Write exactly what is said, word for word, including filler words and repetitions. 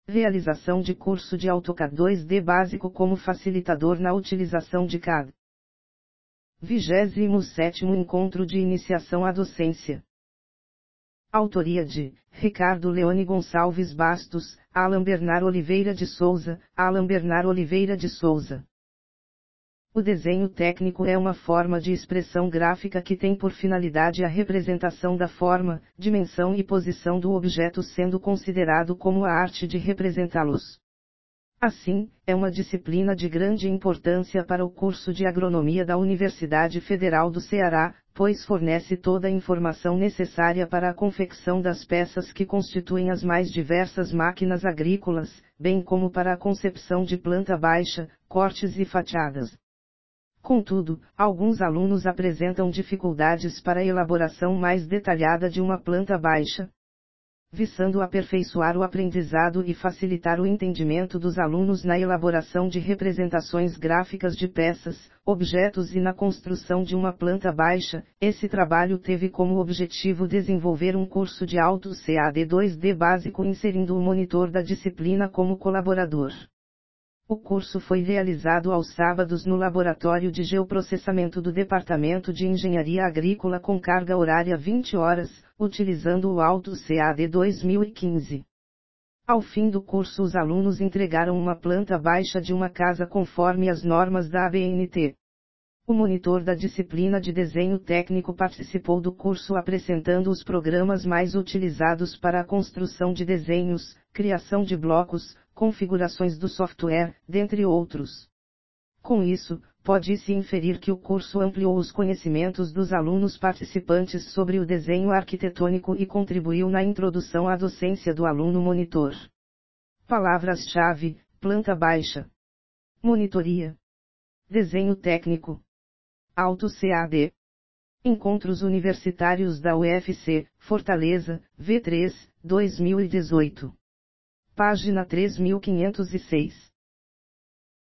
Realização de curso de AutoCAD dois D básico como facilitador na utilização de C A D. vigésimo sétimo Encontro de Iniciação à Docência. Autoria de Ricardo Leone Gonçalves Bastos, Alan Bernard Oliveira de Souza, Alan Bernard Oliveira de Souza. O desenho técnico é uma forma de expressão gráfica que tem por finalidade a representação da forma, dimensão e posição do objeto, sendo considerado como a arte de representá-los. Assim, é uma disciplina de grande importância para o curso de Agronomia da Universidade Federal do Ceará, pois fornece toda a informação necessária para a confecção das peças que constituem as mais diversas máquinas agrícolas, bem como para a concepção de planta baixa, cortes e fatiadas. Contudo, alguns alunos apresentam dificuldades para a elaboração mais detalhada de uma planta baixa. Visando aperfeiçoar o aprendizado e facilitar o entendimento dos alunos na elaboração de representações gráficas de peças, objetos e na construção de uma planta baixa, esse trabalho teve como objetivo desenvolver um curso de AutoCAD C A D dois D básico inserindo o monitor da disciplina como colaborador. O curso foi realizado aos sábados no Laboratório de Geoprocessamento do Departamento de Engenharia Agrícola com carga horária vinte horas, utilizando o AutoCAD dois mil e quinze. Ao fim do curso, os alunos entregaram uma planta baixa de uma casa conforme as normas da A B N T. O monitor da disciplina de desenho técnico participou do curso apresentando os programas mais utilizados para a construção de desenhos, criação de blocos, configurações do software, dentre outros. Com isso, pode-se inferir que o curso ampliou os conhecimentos dos alunos participantes sobre o desenho arquitetônico e contribuiu na introdução à docência do aluno monitor. Palavras-chave: planta baixa, monitoria, desenho técnico, AutoCAD. Encontros Universitários da U F C, Fortaleza, V três, dois mil e dezoito. Página três mil quinhentos e seis.